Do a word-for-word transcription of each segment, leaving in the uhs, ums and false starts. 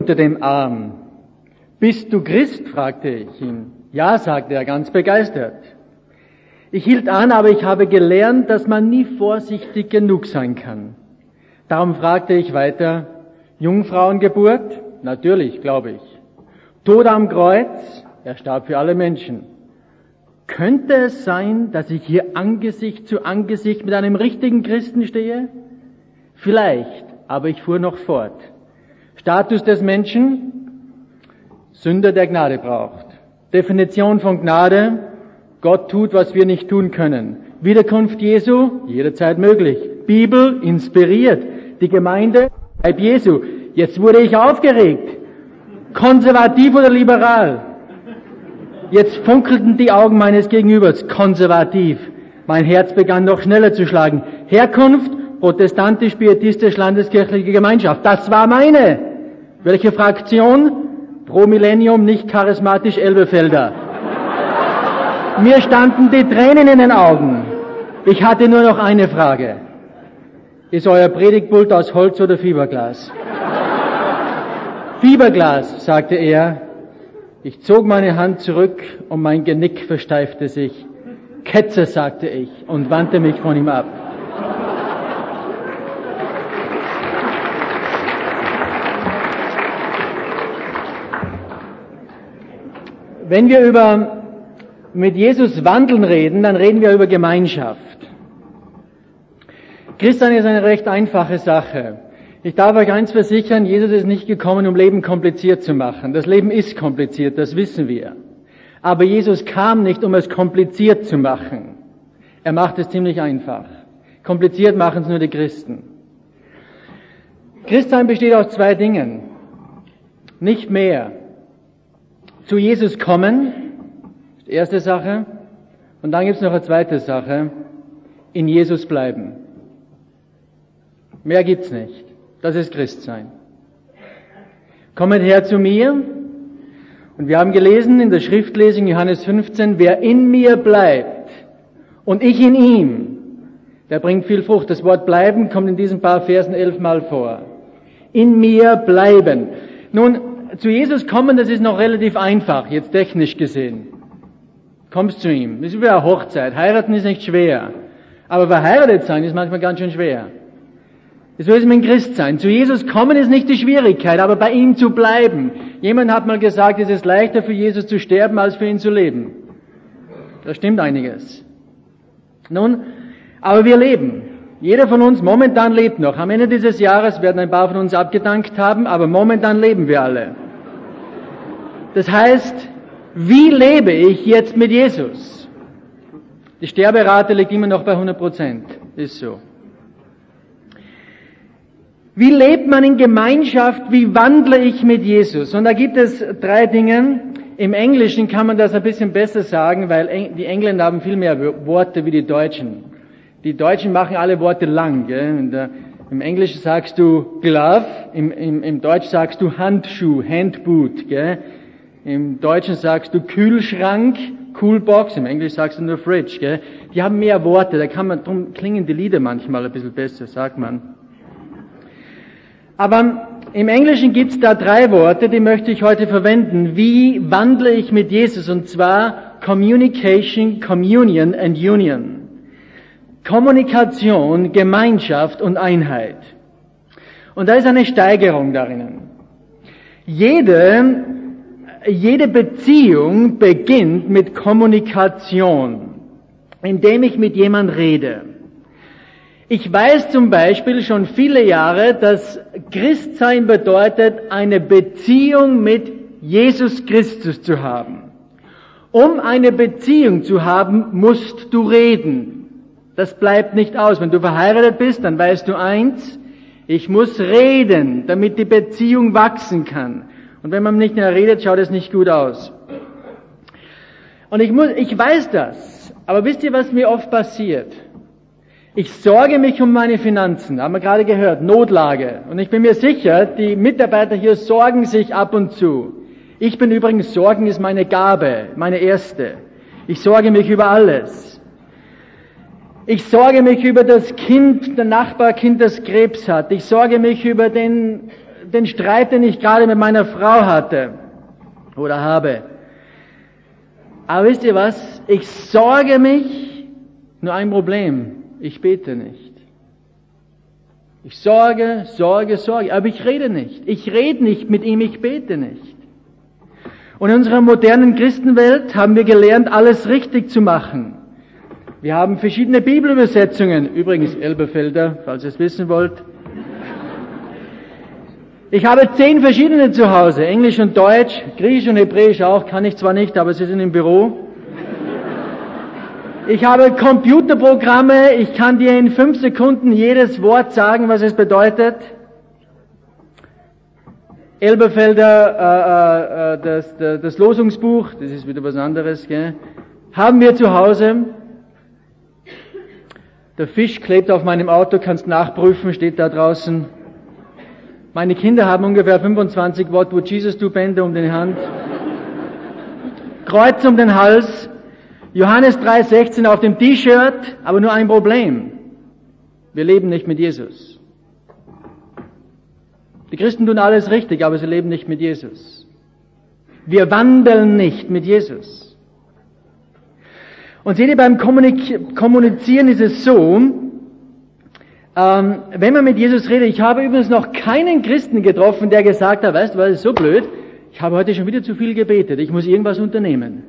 unter dem Arm. Bist du Christ? Fragte ich ihn. Ja, sagte er, ganz begeistert. Ich hielt an, aber ich habe gelernt, dass man nie vorsichtig genug sein kann. Darum fragte ich weiter, Jungfrauengeburt? Natürlich, glaube ich. Tod am Kreuz? Er starb für alle Menschen. Könnte es sein, dass ich hier Angesicht zu Angesicht mit einem richtigen Christen stehe? Vielleicht, aber ich fuhr noch fort. Status des Menschen? Sünder, der Gnade braucht. Definition von Gnade? Gott tut, was wir nicht tun können. Wiederkunft Jesu? Jederzeit möglich. Bibel? Inspiriert. Die Gemeinde? Leib Jesu. Jetzt wurde ich aufgeregt. Konservativ oder liberal? Jetzt funkelten die Augen meines Gegenübers. Konservativ. Mein Herz begann noch schneller zu schlagen. Herkunft? Protestantisch-pietistisch landeskirchliche Gemeinschaft. Das war meine. Welche Fraktion? Pro Millennium, nicht charismatisch Elbefelder. Mir standen die Tränen in den Augen. Ich hatte nur noch eine Frage. Ist euer Predigtpult aus Holz oder Fiberglas? Fiberglas, sagte er. Ich zog meine Hand zurück und mein Genick versteifte sich. Ketzer, sagte ich und wandte mich von ihm ab. Wenn wir über mit Jesus wandeln reden, dann reden wir über Gemeinschaft. Christsein ist eine recht einfache Sache. Ich darf euch eins versichern, Jesus ist nicht gekommen, um Leben kompliziert zu machen. Das Leben ist kompliziert, das wissen wir. Aber Jesus kam nicht, um es kompliziert zu machen. Er macht es ziemlich einfach. Kompliziert machen es nur die Christen. Christsein besteht aus zwei Dingen. Nicht mehr. Zu Jesus kommen, die erste Sache. Und dann gibt es noch eine zweite Sache. In Jesus bleiben. Mehr gibt's nicht. Das ist Christsein. Kommet her zu mir. Und wir haben gelesen in der Schriftlesung Johannes fünfzehn, wer in mir bleibt und ich in ihm, der bringt viel Frucht. Das Wort bleiben kommt in diesen paar Versen elfmal vor. In mir bleiben. Nun, zu Jesus kommen, das ist noch relativ einfach, jetzt technisch gesehen. Kommst zu ihm. Das ist wie eine Hochzeit. Heiraten ist nicht schwer. Aber verheiratet sein ist manchmal ganz schön schwer. So ist es mit dem Christsein. Zu Jesus kommen ist nicht die Schwierigkeit, aber bei ihm zu bleiben. Jemand hat mal gesagt, es ist leichter für Jesus zu sterben, als für ihn zu leben. Da stimmt einiges. Nun, aber wir leben. Jeder von uns momentan lebt noch. Am Ende dieses Jahres werden ein paar von uns abgedankt haben, aber momentan leben wir alle. Das heißt, wie lebe ich jetzt mit Jesus? Die Sterberate liegt immer noch bei hundert Prozent. Ist so. Wie lebt man in Gemeinschaft? Wie wandle ich mit Jesus? Und da gibt es drei Dinge. Im Englischen kann man das ein bisschen besser sagen, weil die Engländer haben viel mehr Worte wie die Deutschen. Die Deutschen machen alle Worte lang. Gell? Der, Im Englischen sagst du Glove, im, im, im Deutsch sagst du Handschuh, Handboot. Gell? Im Deutschen sagst du Kühlschrank, Coolbox, im Englischen sagst du nur Fridge. Gell? Die haben mehr Worte, da kann man, drum klingen die Lieder manchmal ein bisschen besser, sagt man. Aber im Englischen gibt es da drei Worte, die möchte ich heute verwenden. Wie wandle ich mit Jesus? Und zwar Communication, Communion and Union. Kommunikation, Gemeinschaft und Einheit. Und da ist eine Steigerung darin. Jede, jede Beziehung beginnt mit Kommunikation, indem ich mit jemand rede. Ich weiß zum Beispiel schon viele Jahre, dass Christsein bedeutet, eine Beziehung mit Jesus Christus zu haben. Um eine Beziehung zu haben, musst du reden. Das bleibt nicht aus. Wenn du verheiratet bist, dann weißt du eins, ich muss reden, damit die Beziehung wachsen kann. Und wenn man nicht mehr redet, schaut es nicht gut aus. Und ich muss, ich weiß das. Aber wisst ihr, was mir oft passiert? Ich sorge mich um meine Finanzen, haben wir gerade gehört, Notlage. Und ich bin mir sicher, die Mitarbeiter hier sorgen sich ab und zu. Ich bin übrigens, Sorgen ist meine Gabe, meine erste. Ich sorge mich über alles. Ich sorge mich über das Kind, der Nachbarkind, das Krebs hat. Ich sorge mich über den den Streit, den ich gerade mit meiner Frau hatte oder habe. Aber wisst ihr was? Ich sorge mich, nur ein Problem, ich bete nicht. Ich sorge, sorge, sorge, aber ich rede nicht. Ich rede nicht mit ihm, ich bete nicht. Und in unserer modernen Christenwelt haben wir gelernt, alles richtig zu machen. Wir haben verschiedene Bibelübersetzungen, übrigens Elberfelder, falls ihr es wissen wollt. Ich habe zehn verschiedene zu Hause, Englisch und Deutsch, Griechisch und Hebräisch auch, kann ich zwar nicht, aber sie sind im Büro. Ich habe Computerprogramme, ich kann dir in fünf Sekunden jedes Wort sagen, was es bedeutet. Elberfelder, äh, äh, das, das Losungsbuch, das ist wieder was anderes, gell? Haben wir zu Hause. Der Fisch klebt auf meinem Auto, kannst nachprüfen, steht da draußen. Meine Kinder haben ungefähr fünfundzwanzig What would Jesus do Bänder um die Hand. Kreuz um den Hals. Johannes drei sechzehn auf dem T-Shirt, aber nur ein Problem. Wir leben nicht mit Jesus. Die Christen tun alles richtig, aber sie leben nicht mit Jesus. Wir wandeln nicht mit Jesus. Und seht ihr, beim Kommunizieren ist es so, ähm, wenn man mit Jesus redet, ich habe übrigens noch keinen Christen getroffen, der gesagt hat, weißt du, was ist so blöd, ich habe heute schon wieder zu viel gebetet, ich muss irgendwas unternehmen.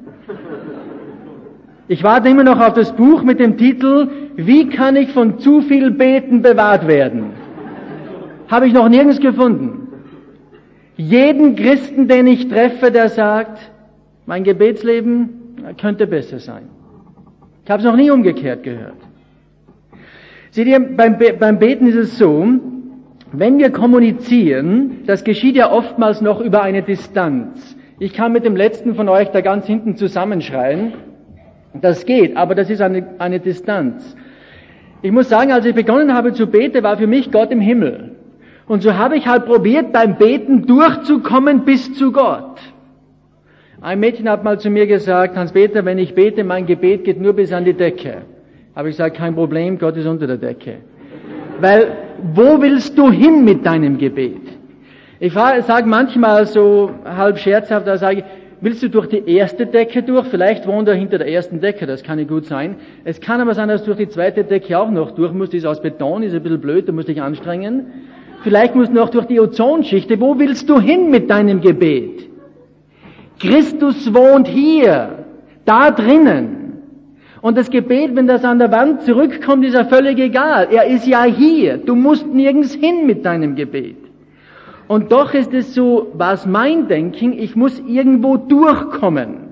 Ich warte immer noch auf das Buch mit dem Titel, wie kann ich von zu viel Beten bewahrt werden? Habe ich noch nirgends gefunden. Jeden Christen, den ich treffe, der sagt, mein Gebetsleben könnte besser sein. Ich habe es noch nie umgekehrt gehört. Seht ihr, beim, Be- beim Beten ist es so, wenn wir kommunizieren, das geschieht ja oftmals noch über eine Distanz. Ich kann mit dem letzten von euch da ganz hinten zusammenschreien. Das geht, aber das ist eine, eine Distanz. Ich muss sagen, als ich begonnen habe zu beten, war für mich Gott im Himmel. Und so habe ich halt probiert, beim Beten durchzukommen bis zu Gott. Ein Mädchen hat mal zu mir gesagt, Hans-Peter, wenn ich bete, mein Gebet geht nur bis an die Decke. Habe ich gesagt, kein Problem, Gott ist unter der Decke. Weil, wo willst du hin mit deinem Gebet? Ich sage manchmal so halb scherzhaft, da sage ich, willst du durch die erste Decke durch? Vielleicht wohnt er hinter der ersten Decke, das kann nicht gut sein. Es kann aber sein, dass du durch die zweite Decke auch noch durch musst, die ist aus Beton, ist ein bisschen blöd, du musst dich anstrengen. Vielleicht musst du noch durch die Ozonschichte. Wo willst du hin mit deinem Gebet? Christus wohnt hier, da drinnen. Und das Gebet, wenn das an der Wand zurückkommt, ist ja völlig egal. Er ist ja hier. Du musst nirgends hin mit deinem Gebet. Und doch ist es so, was mein Denken, ich muss irgendwo durchkommen.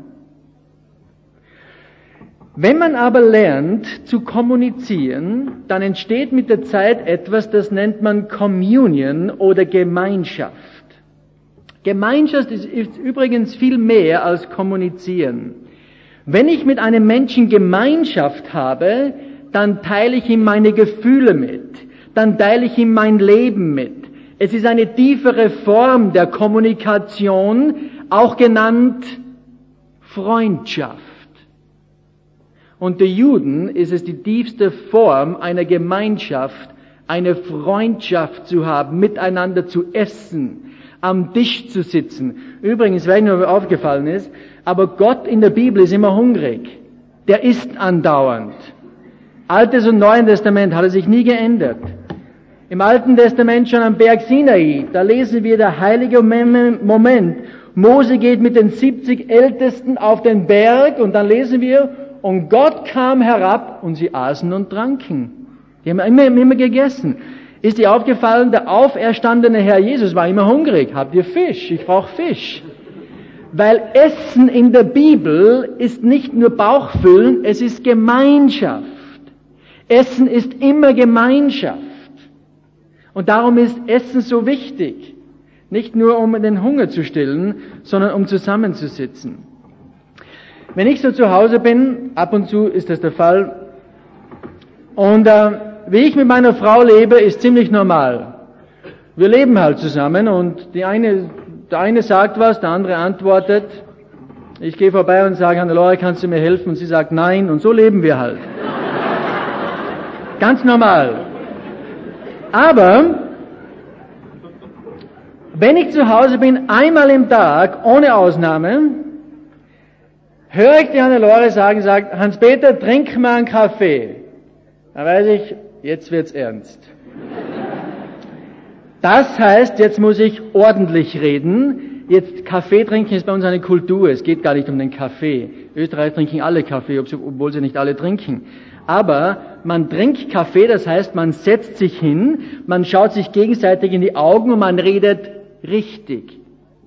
Wenn man aber lernt zu kommunizieren, dann entsteht mit der Zeit etwas, das nennt man Communion oder Gemeinschaft. Gemeinschaft ist, ist übrigens viel mehr als kommunizieren. Wenn ich mit einem Menschen Gemeinschaft habe, dann teile ich ihm meine Gefühle mit, dann teile ich ihm mein Leben mit. Es ist eine tiefere Form der Kommunikation, auch genannt Freundschaft. Unter Juden ist es die tiefste Form einer Gemeinschaft, eine Freundschaft zu haben, miteinander zu essen, am Tisch zu sitzen. Übrigens, weil mir aufgefallen ist, aber Gott in der Bibel ist immer hungrig. Der isst andauernd. Altes und Neues Testament hat er sich nie geändert. Im Alten Testament schon am Berg Sinai, da lesen wir der heilige Moment. Mose geht mit den siebzig Ältesten auf den Berg und dann lesen wir, und Gott kam herab und sie aßen und tranken. Die haben immer, immer gegessen. Ist dir aufgefallen, der auferstandene Herr Jesus war immer hungrig. Habt ihr Fisch? Ich brauche Fisch. Weil Essen in der Bibel ist nicht nur Bauchfüllen, es ist Gemeinschaft. Essen ist immer Gemeinschaft. Und darum ist Essen so wichtig. Nicht nur um den Hunger zu stillen, sondern um zusammenzusitzen. Wenn ich so zu Hause bin, ab und zu ist das der Fall, und äh, wie ich mit meiner Frau lebe, ist ziemlich normal. Wir leben halt zusammen und die eine, der eine sagt was, der andere antwortet. Ich gehe vorbei und sage, Hannelore, kannst du mir helfen? Und sie sagt nein, und so leben wir halt. Ganz normal. Aber Wenn ich zu Hause bin, einmal im Tag, ohne Ausnahme, höre ich die Hannelore sagen, sagt, Hans-Peter, trink mal einen Kaffee. Dann weiß ich, jetzt wird's ernst. Das heißt, jetzt muss ich ordentlich reden. Jetzt Kaffee trinken ist bei uns eine Kultur. Es geht gar nicht um den Kaffee. Österreich trinken alle Kaffee, obwohl sie nicht alle trinken. Aber man trinkt Kaffee, das heißt, man setzt sich hin, man schaut sich gegenseitig in die Augen und man redet richtig.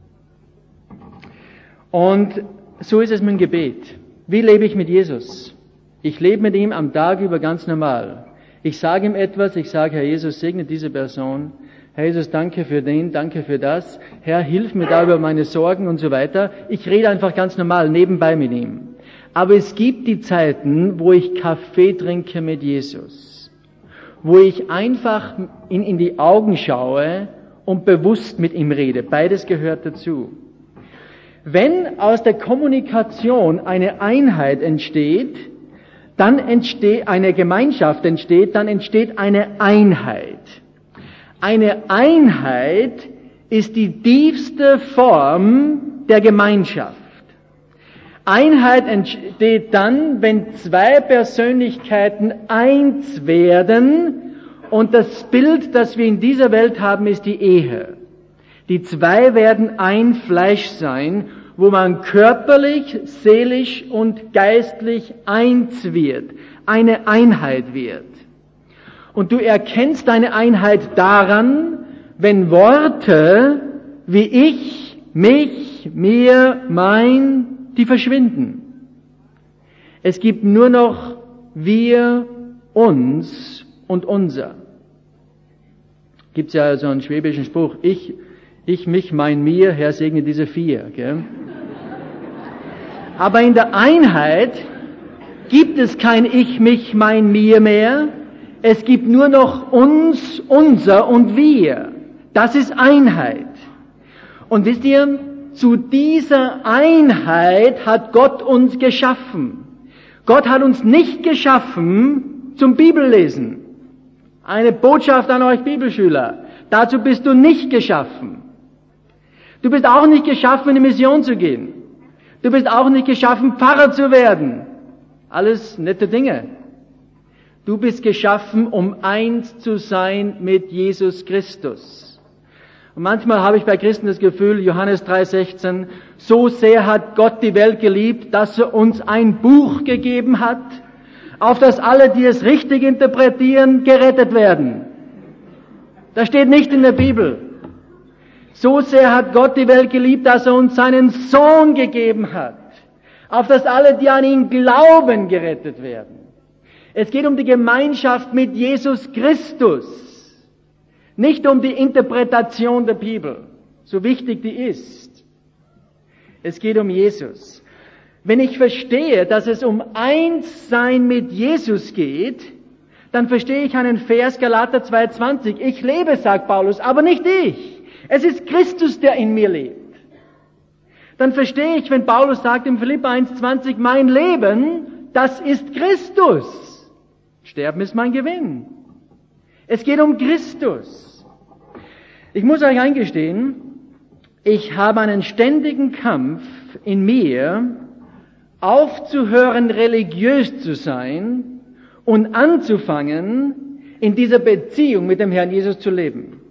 Und so ist es mit dem Gebet. Wie lebe ich mit Jesus? Ich lebe mit ihm am Tag über ganz normal. Ich sage ihm etwas, ich sage, Herr Jesus, segne diese Person. Herr Jesus, danke für den, danke für das. Herr, hilf mir da über meine Sorgen und so weiter. Ich rede einfach ganz normal nebenbei mit ihm. Aber es gibt die Zeiten, wo ich Kaffee trinke mit Jesus. Wo ich einfach in, in die Augen schaue und bewusst mit ihm rede. Beides gehört dazu. Wenn aus der Kommunikation eine Einheit entsteht, dann entsteht eine Gemeinschaft entsteht, dann entsteht eine Einheit. Eine Einheit ist die tiefste Form der Gemeinschaft. Einheit entsteht dann, wenn zwei Persönlichkeiten eins werden, und das Bild, das wir in dieser Welt haben, ist die Ehe. Die zwei werden ein Fleisch sein, wo man körperlich, seelisch und geistlich eins wird, eine Einheit wird. Und du erkennst deine Einheit daran, wenn Worte wie ich, mich, mir, mein, die verschwinden. Es gibt nur noch wir, uns und unser. Gibt's ja so einen schwäbischen Spruch, ich, ich, mich, mein, mir, Herr segne diese vier. Gell? Aber in der Einheit gibt es kein ich, mich, mein, mir mehr. Es gibt nur noch uns, unser und wir. Das ist Einheit. Und wisst ihr, zu dieser Einheit hat Gott uns geschaffen. Gott hat uns nicht geschaffen zum Bibellesen. Eine Botschaft an euch Bibelschüler. Dazu bist du nicht geschaffen. Du bist auch nicht geschaffen, in die Mission zu gehen. Du bist auch nicht geschaffen, Pfarrer zu werden. Alles nette Dinge. Du bist geschaffen, um eins zu sein mit Jesus Christus. Und manchmal habe ich bei Christen das Gefühl, Johannes drei sechzehn, so sehr hat Gott die Welt geliebt, dass er uns ein Buch gegeben hat, auf das alle, die es richtig interpretieren, gerettet werden. Das steht nicht in der Bibel. So sehr hat Gott die Welt geliebt, dass er uns seinen Sohn gegeben hat, auf das alle, die an ihn glauben, gerettet werden. Es geht um die Gemeinschaft mit Jesus Christus, nicht um die Interpretation der Bibel, so wichtig die ist. Es geht um Jesus. Wenn ich verstehe, dass es um Einssein mit Jesus geht, dann verstehe ich einen Vers, Galater zwei zwanzig. Ich lebe, sagt Paulus, aber nicht ich. Es ist Christus, der in mir lebt. Dann verstehe ich, wenn Paulus sagt im Philipper eins zwanzig, mein Leben, das ist Christus. Sterben ist mein Gewinn. Es geht um Christus. Ich muss euch eingestehen, ich habe einen ständigen Kampf in mir, aufzuhören, religiös zu sein und anzufangen, in dieser Beziehung mit dem Herrn Jesus zu leben.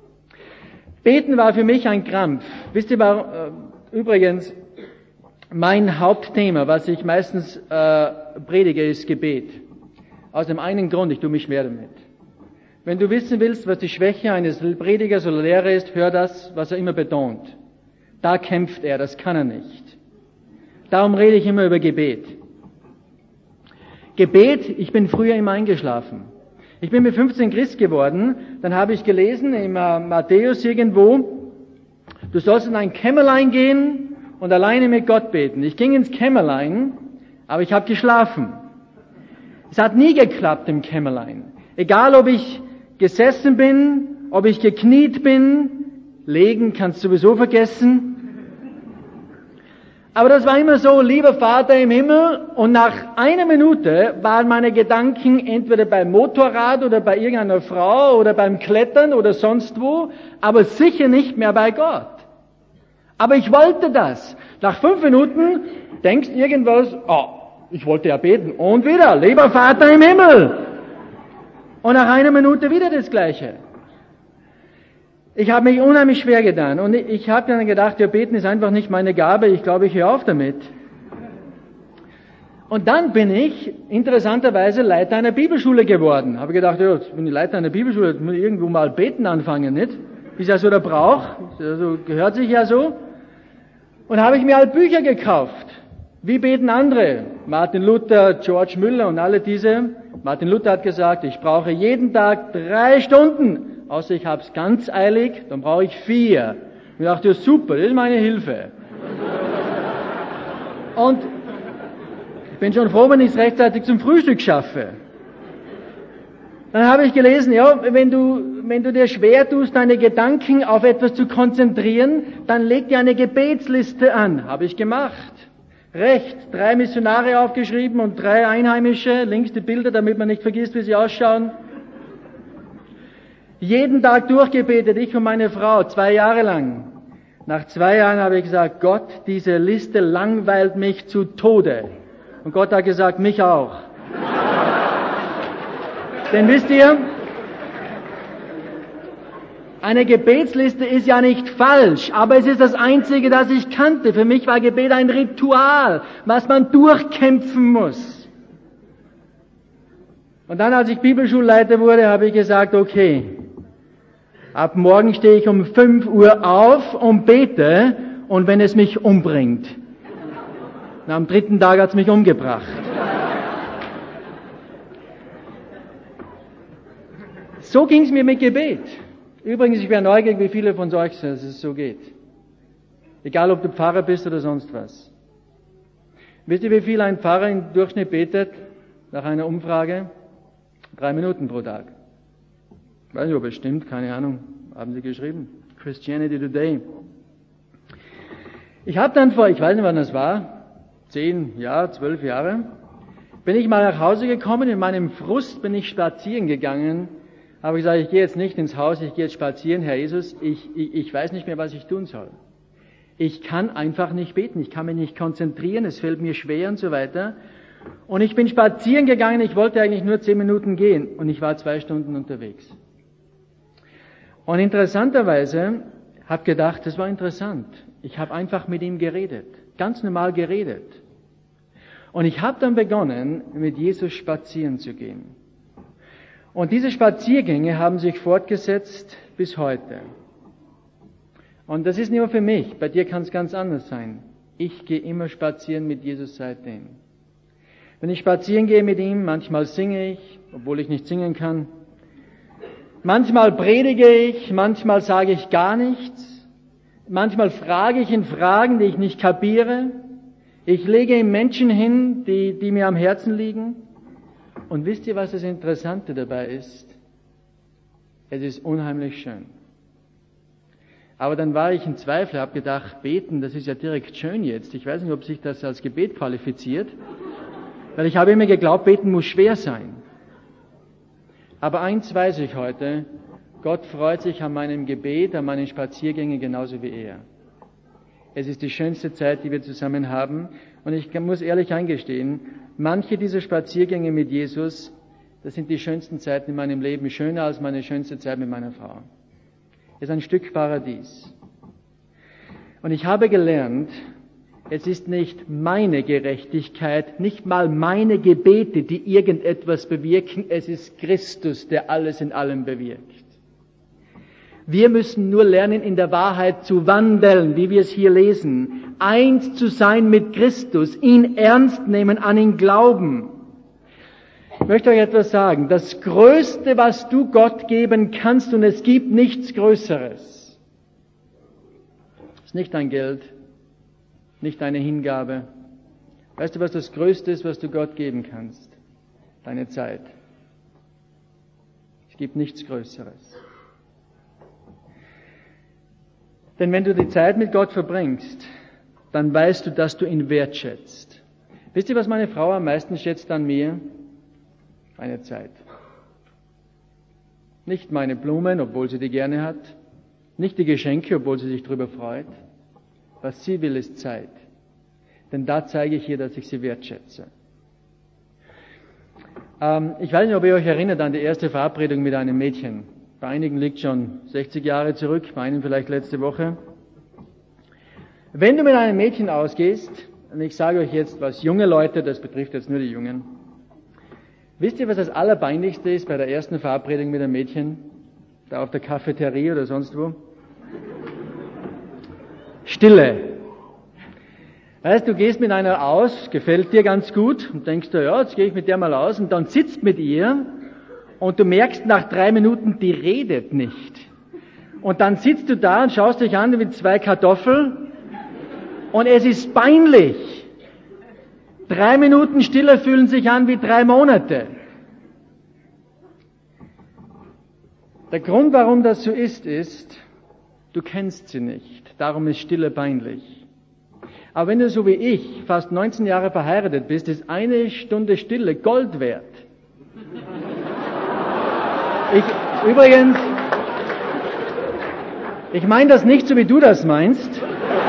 Beten war für mich ein Krampf. Wisst ihr, war, äh, übrigens, mein Hauptthema, was ich meistens äh, predige, ist Gebet. Aus dem einen Grund, ich tue mich schwer damit. Wenn du wissen willst, was die Schwäche eines Predigers oder Lehrers ist, hör das, was er immer betont. Da kämpft er, das kann er nicht. Darum rede ich immer über Gebet. Gebet, ich bin früher immer eingeschlafen. Ich bin mit fünfzehn Christ geworden, dann habe ich gelesen im Matthäus irgendwo, du sollst in ein Kämmerlein gehen und alleine mit Gott beten. Ich ging ins Kämmerlein, aber ich habe geschlafen. Es hat nie geklappt im Kämmerlein. Egal, ob ich gesessen bin, ob ich gekniet bin, legen kannst du sowieso vergessen. Aber das war immer so, lieber Vater im Himmel, und nach einer Minute waren meine Gedanken entweder beim Motorrad oder bei irgendeiner Frau oder beim Klettern oder sonst wo, aber sicher nicht mehr bei Gott. Aber ich wollte das. Nach fünf Minuten denkst irgendwas, oh, ich wollte ja beten. Und wieder, lieber Vater im Himmel. Und nach einer Minute wieder das Gleiche. Ich habe mich unheimlich schwer getan. Und ich habe dann gedacht, ja, beten ist einfach nicht meine Gabe. Ich glaube, ich höre auf damit. Und dann bin ich interessanterweise Leiter einer Bibelschule geworden. Habe gedacht, ja, jetzt bin ich Leiter einer Bibelschule, jetzt muss ich irgendwo mal beten anfangen, nicht? Ist ja so der Brauch, also gehört sich ja so. Und habe ich mir halt Bücher gekauft. Wie beten andere? Martin Luther, George Müller und alle diese. Martin Luther hat gesagt, ich brauche jeden Tag drei Stunden. Außer ich hab's ganz eilig, dann brauche ich vier. Und ich dachte, ja, super, das ist meine Hilfe. Und ich bin schon froh, wenn ich es rechtzeitig zum Frühstück schaffe. Dann habe ich gelesen, ja, wenn du, wenn du dir schwer tust, deine Gedanken auf etwas zu konzentrieren, dann leg dir eine Gebetsliste an. Habe ich gemacht. Rechts drei Missionare aufgeschrieben und drei Einheimische, links die Bilder, damit man nicht vergisst, wie sie ausschauen. Jeden Tag durchgebetet, ich und meine Frau, zwei Jahre lang. Nach zwei Jahren habe ich gesagt, Gott, diese Liste langweilt mich zu Tode. Und Gott hat gesagt, mich auch. Denn wisst ihr, eine Gebetsliste ist ja nicht falsch, aber es ist das Einzige, das ich kannte. Für mich war Gebet ein Ritual, was man durchkämpfen muss. Und dann, als ich Bibelschulleiter wurde, habe ich gesagt, okay, ab morgen stehe ich um fünf Uhr auf und bete, und wenn es mich umbringt. Und am dritten Tag hat es mich umgebracht. So ging es mir mit Gebet. Übrigens, ich wäre neugierig, wie viele von euch dass es so geht. Egal, ob du Pfarrer bist oder sonst was. Wisst ihr, wie viel ein Pfarrer im Durchschnitt betet? Nach einer Umfrage? Drei Minuten pro Tag. Ich weiß nicht, ob es stimmt, keine Ahnung. Haben sie geschrieben. Christianity Today. Ich habe dann vor, ich weiß nicht, wann das war, zehn Jahre, zwölf Jahre, bin ich mal nach Hause gekommen, in meinem Frust bin ich spazieren gegangen, habe gesagt, ich gehe jetzt nicht ins Haus, ich gehe jetzt spazieren, Herr Jesus, ich, ich, ich weiß nicht mehr, was ich tun soll. Ich kann einfach nicht beten, ich kann mich nicht konzentrieren, es fällt mir schwer und so weiter. Und ich bin spazieren gegangen, ich wollte eigentlich nur zehn Minuten gehen und ich war zwei Stunden unterwegs. Und interessanterweise habe gedacht, das war interessant. Ich habe einfach mit ihm geredet, ganz normal geredet. Und ich habe dann begonnen, mit Jesus spazieren zu gehen. Und diese Spaziergänge haben sich fortgesetzt bis heute. Und das ist nicht nur für mich, bei dir kann es ganz anders sein. Ich gehe immer spazieren mit Jesus seitdem. Wenn ich spazieren gehe mit ihm, manchmal singe ich, obwohl ich nicht singen kann. Manchmal predige ich, manchmal sage ich gar nichts. Manchmal frage ich in Fragen, die ich nicht kapiere. Ich lege ihm Menschen hin, die, die mir am Herzen liegen. Und wisst ihr, was das Interessante dabei ist? Es ist unheimlich schön. Aber dann war ich in Zweifel, habe gedacht, beten, das ist ja direkt schön jetzt. Ich weiß nicht, ob sich das als Gebet qualifiziert. Weil ich habe immer geglaubt, beten muss schwer sein. Aber eins weiß ich heute, Gott freut sich an meinem Gebet, an meinen Spaziergängen genauso wie er. Es ist die schönste Zeit, die wir zusammen haben. Und ich muss ehrlich eingestehen, manche dieser Spaziergänge mit Jesus, das sind die schönsten Zeiten in meinem Leben, schöner als meine schönste Zeit mit meiner Frau. Es ist ein Stück Paradies. Und ich habe gelernt, es ist nicht meine Gerechtigkeit, nicht mal meine Gebete, die irgendetwas bewirken, es ist Christus, der alles in allem bewirkt. Wir müssen nur lernen, in der Wahrheit zu wandeln, wie wir es hier lesen. Eins zu sein mit Christus, ihn ernst nehmen, an ihn glauben. Ich möchte euch etwas sagen. Das Größte, was du Gott geben kannst, und es gibt nichts Größeres, ist nicht dein Geld, nicht deine Hingabe. Weißt du, was das Größte ist, was du Gott geben kannst? Deine Zeit. Es gibt nichts Größeres. Denn wenn du die Zeit mit Gott verbringst, dann weißt du, dass du ihn wertschätzt. Wisst ihr, was meine Frau am meisten schätzt an mir? Meine Zeit. Nicht meine Blumen, obwohl sie die gerne hat. Nicht die Geschenke, obwohl sie sich darüber freut. Was sie will, ist Zeit. Denn da zeige ich ihr, dass ich sie wertschätze. Ähm, ich weiß nicht, ob ihr euch erinnert an die erste Verabredung mit einem Mädchen. Bei einigen liegt schon sechzig Jahre zurück, bei einem vielleicht letzte Woche. Wenn du mit einem Mädchen ausgehst, und ich sage euch jetzt, was junge Leute, das betrifft jetzt nur die Jungen, wisst ihr, was das Allerpeinlichste ist bei der ersten Verabredung mit einem Mädchen? Da auf der Cafeteria oder sonst wo? Stille. Weißt du, du gehst mit einer aus, gefällt dir ganz gut und denkst du, ja, jetzt gehe ich mit der mal aus und dann sitzt mit ihr und du merkst nach drei Minuten, die redet nicht. Und dann sitzt du da und schaust dich an wie zwei Kartoffeln und es ist peinlich. Drei Minuten Stille fühlen sich an wie drei Monate. Der Grund, warum das so ist, ist, du kennst sie nicht. Darum ist Stille peinlich. Aber wenn du so wie ich fast neunzehn Jahre verheiratet bist, ist eine Stunde Stille Gold wert. Ich, übrigens, ich meine das nicht so, wie du das meinst,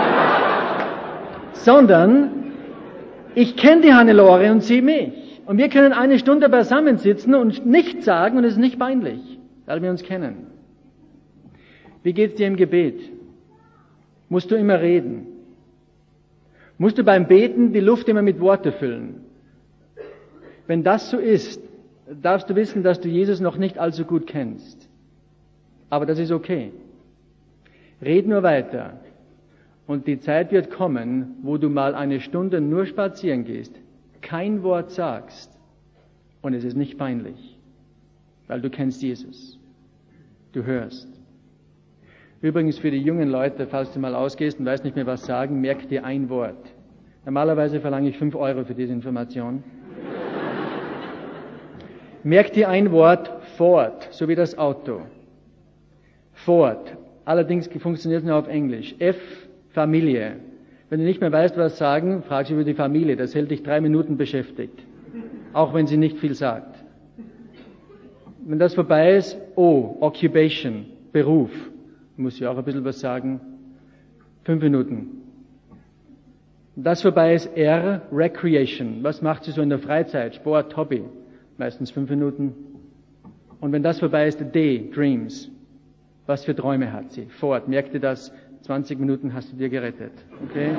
sondern ich kenne die Hannelore und sie mich. Und wir können eine Stunde beisammen sitzen und nichts sagen und es ist nicht peinlich, weil wir uns kennen. Wie geht's dir im Gebet? Musst du immer reden? Musst du beim Beten die Luft immer mit Worte füllen? Wenn das so ist, darfst du wissen, dass du Jesus noch nicht allzu gut kennst. Aber das ist okay. Red nur weiter. Und die Zeit wird kommen, wo du mal eine Stunde nur spazieren gehst, kein Wort sagst und es ist nicht peinlich, weil du kennst Jesus. Du hörst. Übrigens für die jungen Leute, falls du mal ausgehst und weißt nicht mehr was sagen, merk dir ein Wort. Normalerweise verlange ich fünf Euro für diese Information. Merk dir ein Wort, Ford, so wie das Auto. Ford. Allerdings funktioniert es nur auf Englisch. F, Familie. Wenn du nicht mehr weißt, was sagen, fragst du über die Familie. Das hält dich drei Minuten beschäftigt. Auch wenn sie nicht viel sagt. Wenn das vorbei ist, O, Occupation, Beruf. Muss ich auch ein bisschen was sagen. Fünf Minuten. Das vorbei ist R, Recreation. Was macht sie so in der Freizeit? Sport, Hobby. Meistens fünf Minuten. Und wenn das vorbei ist, D, Dreams. Was für Träume hat sie? Fort. Merk dir das, zwanzig Minuten hast du dir gerettet. Okay?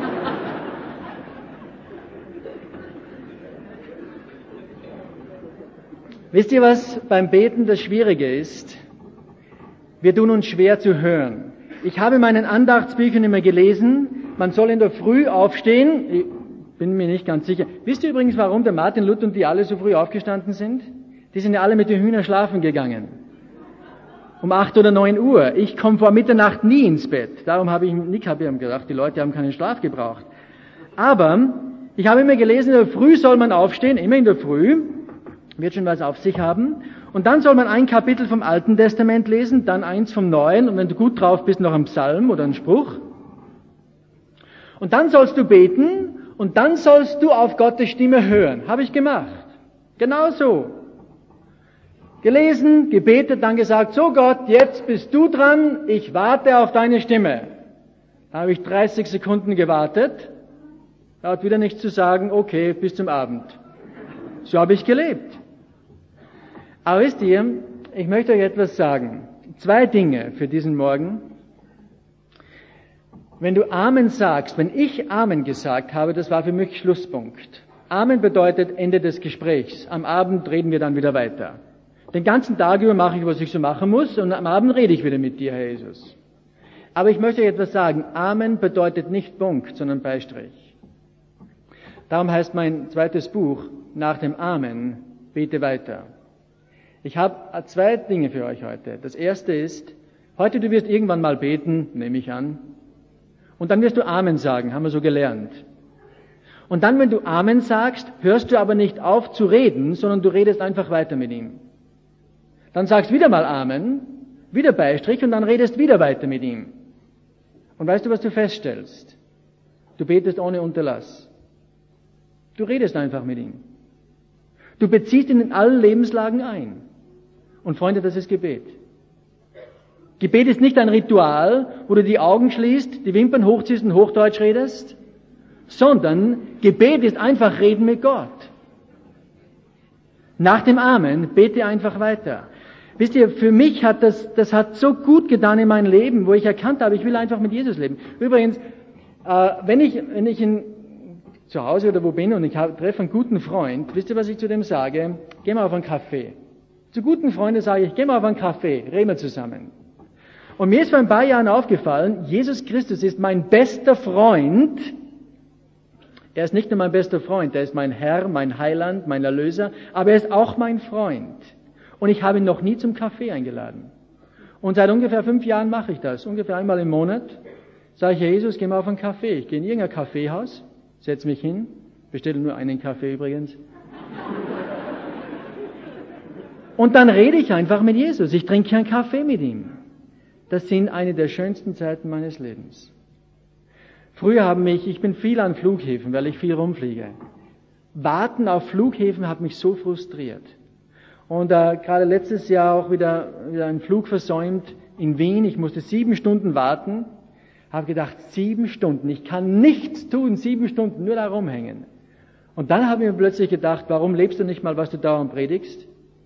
Wisst ihr, was beim Beten das Schwierige ist? Wir tun uns schwer zu hören. Ich habe in meinen Andachtsbüchern immer gelesen, man soll in der Früh aufstehen. Ich bin mir nicht ganz sicher. Wisst ihr übrigens, warum der Martin Luther und die alle so früh aufgestanden sind? Die sind ja alle mit den Hühnern schlafen gegangen. Um acht oder neun Uhr. Ich komme vor Mitternacht nie ins Bett. Darum habe ich nicht hab ich gedacht, die Leute haben keinen Schlaf gebraucht. Aber ich habe immer gelesen, in der Früh soll man aufstehen, immer in der Früh. Wird schon was auf sich haben. Und dann soll man ein Kapitel vom Alten Testament lesen, dann eins vom Neuen und wenn du gut drauf bist, noch einen Psalm oder einen Spruch. Und dann sollst du beten und dann sollst du auf Gottes Stimme hören. Habe ich gemacht. Genauso. Gelesen, gebetet, dann gesagt, so Gott, jetzt bist du dran, ich warte auf deine Stimme. Da habe ich dreißig Sekunden gewartet. Er hat wieder nichts zu sagen, okay, bis zum Abend. So habe ich gelebt. Aber wisst ihr, ich möchte euch etwas sagen. Zwei Dinge für diesen Morgen. Wenn du Amen sagst, wenn ich Amen gesagt habe, das war für mich Schlusspunkt. Amen bedeutet Ende des Gesprächs. Am Abend reden wir dann wieder weiter. Den ganzen Tag über mache ich, was ich so machen muss und am Abend rede ich wieder mit dir, Herr Jesus. Aber ich möchte euch etwas sagen. Amen bedeutet nicht Punkt, sondern Beistrich. Darum heißt mein zweites Buch, nach dem Amen, bete weiter. Ich habe zwei Dinge für euch heute. Das erste ist, heute du wirst irgendwann mal beten, nehme ich an, und dann wirst du Amen sagen, haben wir so gelernt. Und dann, wenn du Amen sagst, hörst du aber nicht auf zu reden, sondern du redest einfach weiter mit ihm. Dann sagst wieder mal Amen, wieder Beistrich und dann redest wieder weiter mit ihm. Und weißt du, was du feststellst? Du betest ohne Unterlass. Du redest einfach mit ihm. Du beziehst ihn in allen Lebenslagen ein. Und Freunde, das ist Gebet. Gebet ist nicht ein Ritual, wo du die Augen schließt, die Wimpern hochziehst und Hochdeutsch redest, sondern Gebet ist einfach Reden mit Gott. Nach dem Amen bete einfach weiter. Wisst ihr, für mich hat das, das hat so gut getan in meinem Leben, wo ich erkannt habe, ich will einfach mit Jesus leben. Übrigens, äh, wenn ich, wenn ich in, zu Hause oder wo bin und ich habe, treffe einen guten Freund, wisst ihr, was ich zu dem sage? Geh mal auf einen Kaffee. Zu guten Freunden sage ich, geh mal auf einen Kaffee, reden wir zusammen. Und mir ist vor ein paar Jahren aufgefallen, Jesus Christus ist mein bester Freund. Er ist nicht nur mein bester Freund, er ist mein Herr, mein Heiland, mein Erlöser, aber er ist auch mein Freund. Und ich habe ihn noch nie zum Kaffee eingeladen. Und seit ungefähr fünf Jahren mache ich das. Ungefähr einmal im Monat sage ich, Jesus, geh mal auf einen Kaffee. Ich gehe in irgendein Kaffeehaus, setze mich hin, bestelle nur einen Kaffee übrigens. Und dann rede ich einfach mit Jesus. Ich trinke einen Kaffee mit ihm. Das sind eine der schönsten Zeiten meines Lebens. Früher haben mich, ich bin viel an Flughäfen, weil ich viel rumfliege. Warten auf Flughäfen hat mich so frustriert. Und äh, gerade letztes Jahr auch wieder, wieder einen Flug versäumt in Wien. Ich musste sieben Stunden warten. Habe gedacht, sieben Stunden, ich kann nichts tun, sieben Stunden, nur da rumhängen. Und dann habe ich mir plötzlich gedacht, warum lebst du nicht mal, was du dauernd predigst?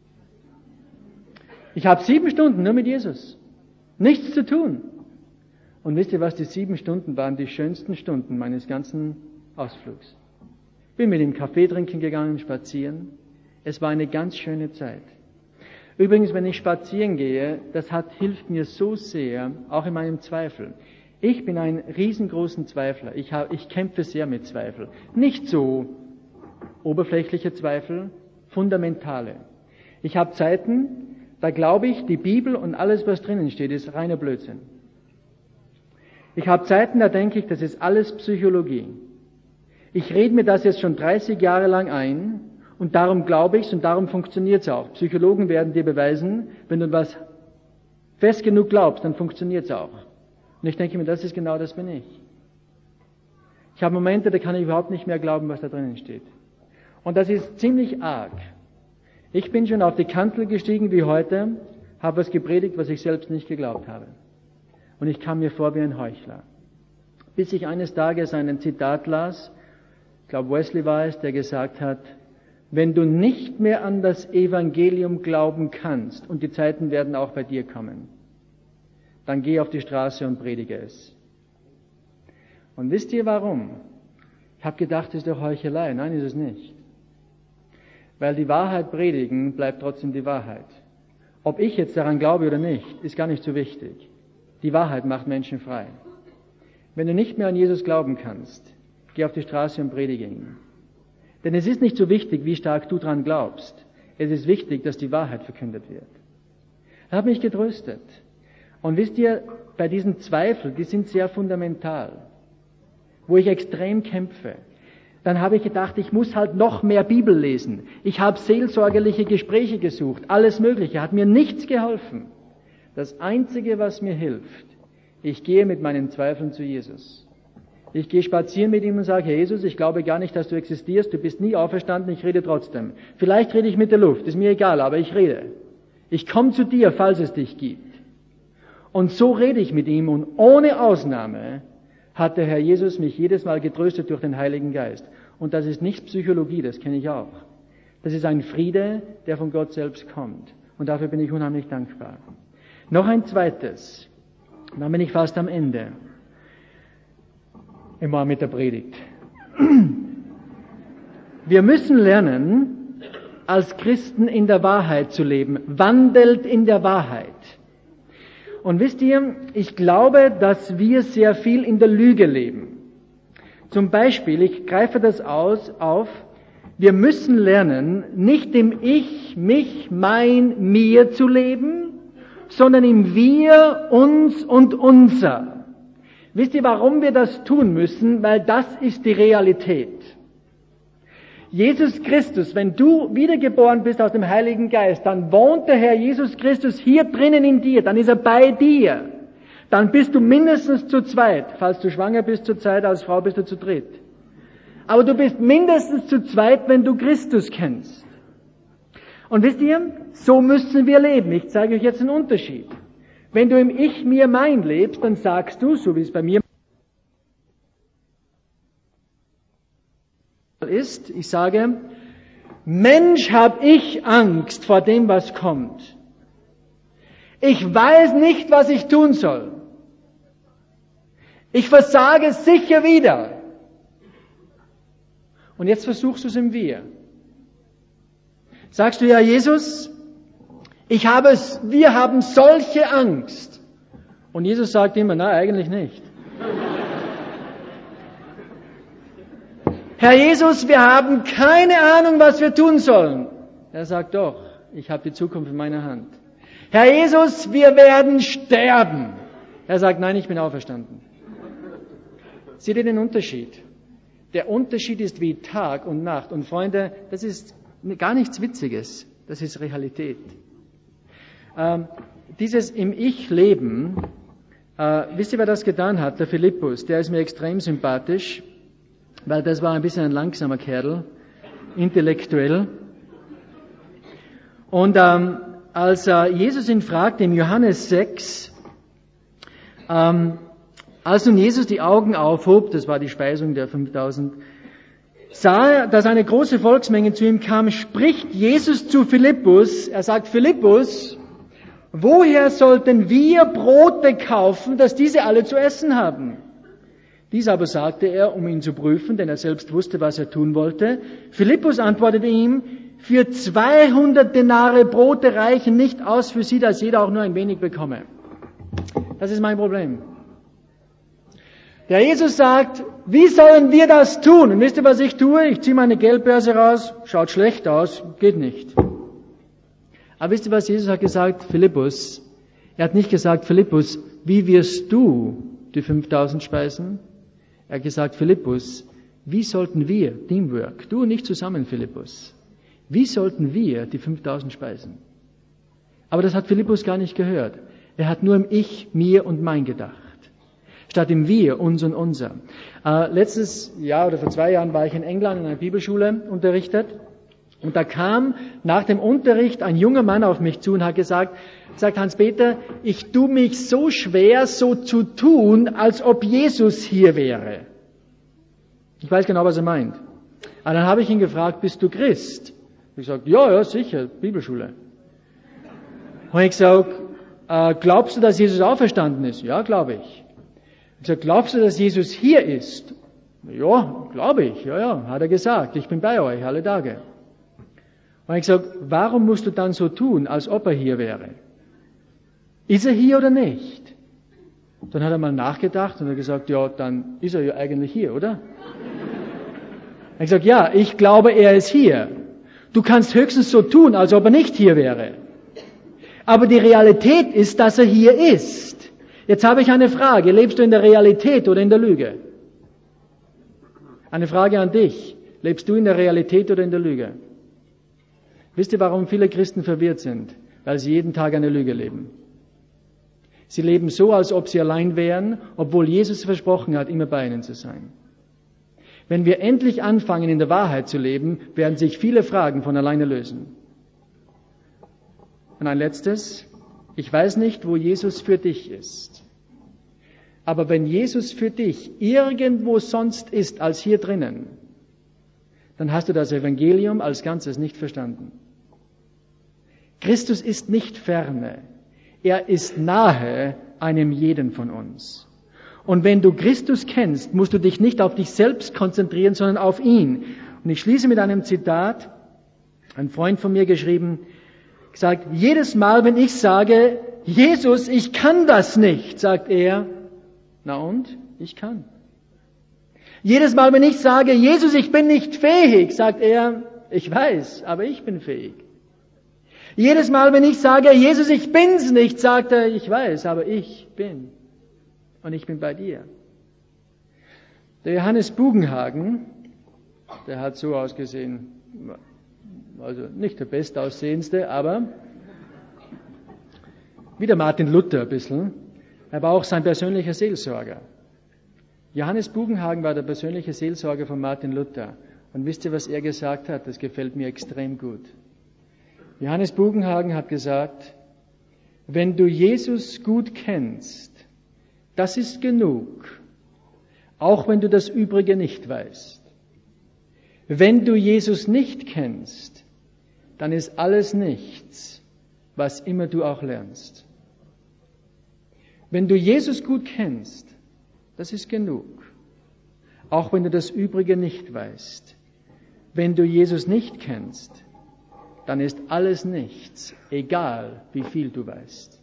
Ich habe sieben Stunden nur mit Jesus. Nichts zu tun. Und wisst ihr was, die sieben Stunden waren die schönsten Stunden meines ganzen Ausflugs. Bin mit ihm Kaffee trinken gegangen, spazieren. Es war eine ganz schöne Zeit. Übrigens, wenn ich spazieren gehe, das hat, hilft mir so sehr, auch in meinem Zweifel. Ich bin ein riesengroßen Zweifler. Ich, hab, ich kämpfe sehr mit Zweifel. Nicht so oberflächliche Zweifel, fundamentale. Ich habe Zeiten, da glaube ich, die Bibel und alles, was drinnen steht, ist reiner Blödsinn. Ich habe Zeiten, da denke ich, das ist alles Psychologie. Ich rede mir das jetzt schon dreißig Jahre lang ein und darum glaube ich es und darum funktioniert es auch. Psychologen werden dir beweisen, wenn du was fest genug glaubst, dann funktioniert es auch. Und ich denke mir, das ist genau das bin ich. Ich habe Momente, da kann ich überhaupt nicht mehr glauben, was da drinnen steht. Und das ist ziemlich arg. Ich bin schon auf die Kanzel gestiegen wie heute, habe was gepredigt, was ich selbst nicht geglaubt habe. Und ich kam mir vor wie ein Heuchler. Bis ich eines Tages einen Zitat las, ich glaube Wesley war es, der gesagt hat, wenn du nicht mehr an das Evangelium glauben kannst, und die Zeiten werden auch bei dir kommen, dann geh auf die Straße und predige es. Und wisst ihr warum? Ich habe gedacht, das ist doch Heuchelei. Nein, ist es nicht. Weil die Wahrheit predigen bleibt trotzdem die Wahrheit. Ob ich jetzt daran glaube oder nicht, ist gar nicht so wichtig. Die Wahrheit macht Menschen frei. Wenn du nicht mehr an Jesus glauben kannst, geh auf die Straße und predige ihn. Denn es ist nicht so wichtig, wie stark du dran glaubst. Es ist wichtig, dass die Wahrheit verkündet wird. Das hat mich getröstet. Und wisst ihr, bei diesen Zweifeln, die sind sehr fundamental, wo ich extrem kämpfe, dann habe ich gedacht, ich muss halt noch mehr Bibel lesen. Ich habe seelsorgerliche Gespräche gesucht, alles Mögliche, hat mir nichts geholfen. Das Einzige, was mir hilft, ich gehe mit meinen Zweifeln zu Jesus. Ich gehe spazieren mit ihm und sage, Herr Jesus, ich glaube gar nicht, dass du existierst, du bist nie auferstanden, ich rede trotzdem. Vielleicht rede ich mit der Luft, ist mir egal, aber ich rede. Ich komme zu dir, falls es dich gibt. Und so rede ich mit ihm und ohne Ausnahme hat der Herr Jesus mich jedes Mal getröstet durch den Heiligen Geist. Und das ist nicht Psychologie, das kenne ich auch. Das ist ein Friede, der von Gott selbst kommt. Und dafür bin ich unheimlich dankbar. Noch ein zweites. Dann bin ich fast am Ende. Immer mit der Predigt. Wir müssen lernen, als Christen in der Wahrheit zu leben. Wandelt in der Wahrheit. Und wisst ihr, ich glaube, dass wir sehr viel in der Lüge leben. Zum Beispiel, ich greife das aus, auf, wir müssen lernen, nicht im Ich, mich, mein, mir zu leben, sondern im Wir, uns und unser. Wisst ihr, warum wir das tun müssen? Weil das ist die Realität. Jesus Christus, wenn du wiedergeboren bist aus dem Heiligen Geist, dann wohnt der Herr Jesus Christus hier drinnen in dir, dann ist er bei dir. dann bist du mindestens zu zweit. Falls du schwanger bist zur Zeit, als Frau bist du zu dritt. Aber du bist mindestens zu zweit, wenn du Christus kennst. Und wisst ihr, so müssen wir leben. Ich zeige euch jetzt einen Unterschied. Wenn du im Ich, Mir, Mein lebst, dann sagst du, so wie es bei mir ist, ich sage, Mensch, hab ich Angst vor dem, was kommt. Ich weiß nicht, was ich tun soll. Ich versage sicher wieder. Und jetzt versuchst du es im Wir. Sagst du, ja Jesus, ich habe es, wir haben solche Angst. Und Jesus sagt immer, nein, eigentlich nicht. Herr Jesus, wir haben keine Ahnung, was wir tun sollen. Er sagt doch, ich habe die Zukunft in meiner Hand. Herr Jesus, wir werden sterben. Er sagt, nein, ich bin auferstanden. Seht ihr den Unterschied? Der Unterschied ist wie Tag und Nacht. Und Freunde, das ist gar nichts Witziges. Das ist Realität. Ähm, dieses im Ich-Leben, äh, wisst ihr, wer das getan hat? Der Philippus. Der ist mir extrem sympathisch, weil das war ein bisschen ein langsamer Kerl, intellektuell. Und ähm, als äh, Jesus ihn fragte, im Johannes sechs, ähm, als nun Jesus die Augen aufhob, das war die Speisung der fünftausend, sah er, dass eine große Volksmenge zu ihm kam, spricht Jesus zu Philippus, er sagt, Philippus, woher sollten wir Brote kaufen, dass diese alle zu essen haben? Dies aber sagte er, um ihn zu prüfen, denn er selbst wusste, was er tun wollte. Philippus antwortete ihm, für zweihundert Denare Brote reichen nicht aus für sie, dass jeder auch nur ein wenig bekomme. Das ist mein Problem. Der Jesus sagt, wie sollen wir das tun? Und wisst ihr, was ich tue? Ich ziehe meine Geldbörse raus, schaut schlecht aus, geht nicht. Aber wisst ihr, was Jesus hat gesagt? Philippus, er hat nicht gesagt, Philippus, wie wirst du die fünftausend speisen? Er hat gesagt, Philippus, wie sollten wir, Teamwork, du und ich zusammen, Philippus, wie sollten wir die fünftausend speisen? Aber das hat Philippus gar nicht gehört. Er hat nur im Ich, Mir und Mein gedacht. Statt im Wir, uns und unser. Äh, letztes Jahr oder vor zwei Jahren war ich in England in einer Bibelschule unterrichtet. Und da kam nach dem Unterricht ein junger Mann auf mich zu und hat gesagt, sagt Hans-Peter, ich tue mich so schwer, so zu tun, als ob Jesus hier wäre. Ich weiß genau, was er meint. Aber dann habe ich ihn gefragt, bist du Christ? Ich sage, ja, ja, sicher, Bibelschule. Und ich sage, äh, glaubst du, dass Jesus auferstanden ist? Ja, glaube ich. Ich sage, glaubst du, dass Jesus hier ist? Ja, glaube ich, ja, ja, hat er gesagt, ich bin bei euch alle Tage. Und ich sage, warum musst du dann so tun, als ob er hier wäre? Ist er hier oder nicht? Dann hat er mal nachgedacht und hat gesagt, ja, dann ist er ja eigentlich hier, oder? Ich sage, ja, ich glaube, er ist hier. Du kannst höchstens so tun, als ob er nicht hier wäre. Aber die Realität ist, dass er hier ist. Jetzt habe ich eine Frage. Lebst du in der Realität oder in der Lüge? Eine Frage an dich. Lebst du in der Realität oder in der Lüge? Wisst ihr, warum viele Christen verwirrt sind? Weil sie jeden Tag eine Lüge leben. Sie leben so, als ob sie allein wären, obwohl Jesus versprochen hat, immer bei ihnen zu sein. Wenn wir endlich anfangen, in der Wahrheit zu leben, werden sich viele Fragen von alleine lösen. Und ein letztes. Ich weiß nicht, wo Jesus für dich ist. Aber wenn Jesus für dich irgendwo sonst ist als hier drinnen, dann hast du das Evangelium als Ganzes nicht verstanden. Christus ist nicht ferne. Er ist nahe einem jeden von uns. Und wenn du Christus kennst, musst du dich nicht auf dich selbst konzentrieren, sondern auf ihn. Und ich schließe mit einem Zitat. Ein Freund von mir geschrieben, gesagt, jedes Mal, wenn ich sage, Jesus, ich kann das nicht, sagt er, na und? Ich kann. Jedes Mal, wenn ich sage, Jesus, ich bin nicht fähig, sagt er, ich weiß, aber ich bin fähig. Jedes Mal, wenn ich sage, Jesus, ich bin's nicht, sagt er, ich weiß, aber ich bin. Und ich bin bei dir. Der Johannes Bugenhagen, der hat so ausgesehen, also nicht der bestaussehendste, aber wie der Martin Luther ein bisschen. Er war auch sein persönlicher Seelsorger. Johannes Bugenhagen war der persönliche Seelsorger von Martin Luther. Und wisst ihr, was er gesagt hat? Das gefällt mir extrem gut. Johannes Bugenhagen hat gesagt, wenn du Jesus gut kennst, das ist genug, auch wenn du das Übrige nicht weißt. Wenn du Jesus nicht kennst, dann ist alles nichts, was immer du auch lernst. Wenn du Jesus gut kennst, das ist genug, auch wenn du das Übrige nicht weißt. Wenn du Jesus nicht kennst, dann ist alles nichts, egal wie viel du weißt.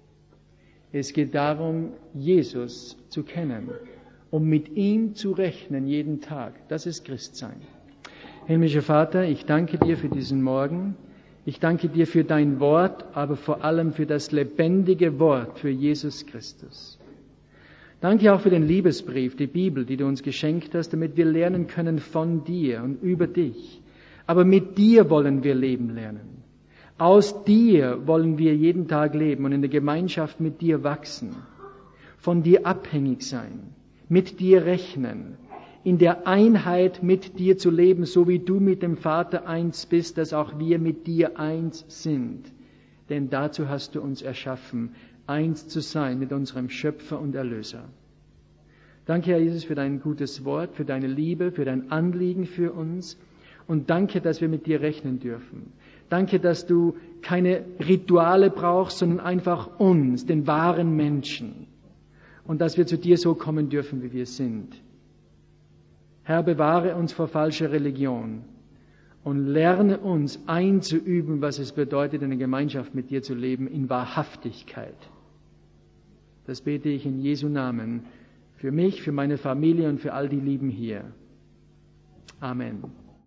Es geht darum, Jesus zu kennen, um mit ihm zu rechnen jeden Tag. Das ist Christsein. Himmlischer Vater, ich danke dir für diesen Morgen. Ich danke dir für dein Wort, aber vor allem für das lebendige Wort, für Jesus Christus. Danke auch für den Liebesbrief, die Bibel, die du uns geschenkt hast, damit wir lernen können von dir und über dich. Aber mit dir wollen wir leben lernen. Aus dir wollen wir jeden Tag leben und in der Gemeinschaft mit dir wachsen. Von dir abhängig sein, mit dir rechnen, in der Einheit mit dir zu leben, so wie du mit dem Vater eins bist, dass auch wir mit dir eins sind. Denn dazu hast du uns erschaffen, eins zu sein mit unserem Schöpfer und Erlöser. Danke, Herr Jesus, für dein gutes Wort, für deine Liebe, für dein Anliegen für uns. Und danke, dass wir mit dir rechnen dürfen. Danke, dass du keine Rituale brauchst, sondern einfach uns, den wahren Menschen. Und dass wir zu dir so kommen dürfen, wie wir sind. Herr, bewahre uns vor falscher Religion und lerne uns einzuüben, was es bedeutet, in der Gemeinschaft mit dir zu leben, in Wahrhaftigkeit. Das bete ich in Jesu Namen für mich, für meine Familie und für all die Lieben hier. Amen.